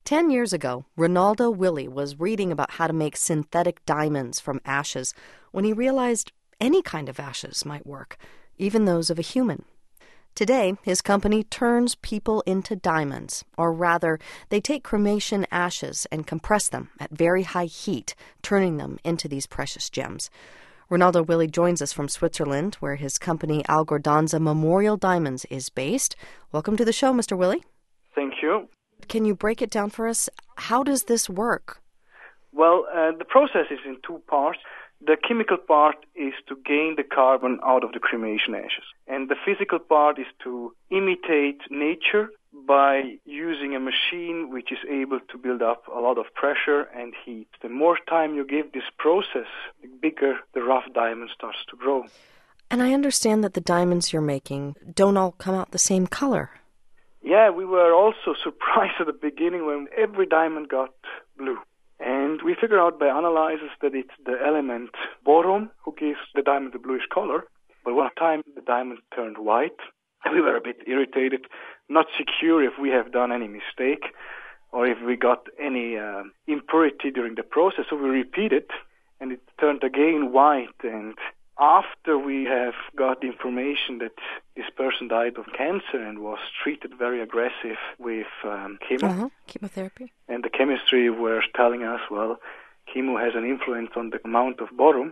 10 years ago, Ronaldo Willi was reading about how to make synthetic diamonds from ashes when he realized any kind of ashes might work, even those of a human. Today, his company turns people into diamonds, or rather, they take cremation ashes and compress them at very high heat, turning them into these precious gems. Ronaldo Willi joins us from Switzerland, where his company Algordanza Memorial Diamonds is based. Welcome to the show, Mr. Willi. Thank you. Can you break it down for us? How does this work? Well, the process is in two parts. The chemical part is to gain the carbon out of the cremation ashes. And the physical part is to imitate nature by using a machine which is able to build up a lot of pressure and heat. The more time you give this process, the bigger the rough diamond starts to grow. And I understand that the diamonds you're making don't all come out the same color. Yeah, we were also surprised at the beginning when every diamond got blue. And we figured out by analysis that it's the element boron who gives the diamond a bluish color. But one time the diamond turned white, and we were a bit irritated, not secure if we have done any mistake or if we got any impurity during the process. So we repeated, and it turned again white. And after we have got information that this person died of cancer and was treated very aggressive with chemotherapy. And the chemistry were telling us, well, chemo has an influence on the amount of boron.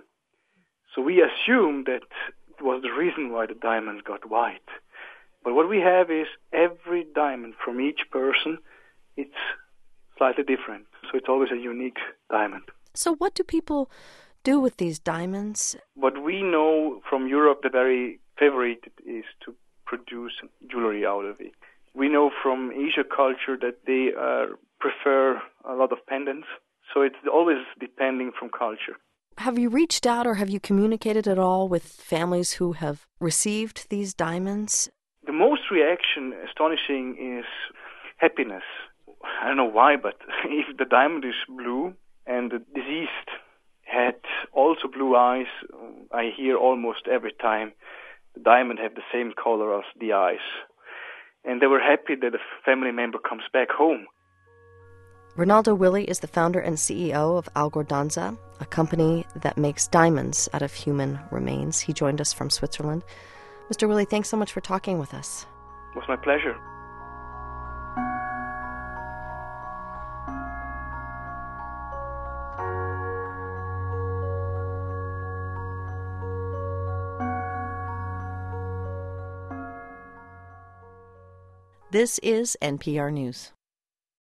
So we assumed that it was the reason why the diamond got white. But what we have is every diamond from each person, it's slightly different. So it's always a unique diamond. So what do people do with these diamonds? What we know from Europe, the very favorite is to produce jewelry out of it. We know from Asia culture that they prefer a lot of pendants, so it's always depending from culture. Have you reached out or have you communicated at all with families who have received these diamonds? The most reaction, astonishing, is happiness. I don't know why, but if the diamond is blue and the deceased had also blue eyes, I hear almost every time the diamond have the same color as the eyes. And they were happy that a family member comes back home. Ronaldo Willi is the founder and CEO of Algordanza, a company that makes diamonds out of human remains. He joined us from Switzerland. Mr. Willi, thanks so much for talking with us. It was my pleasure. This is NPR News.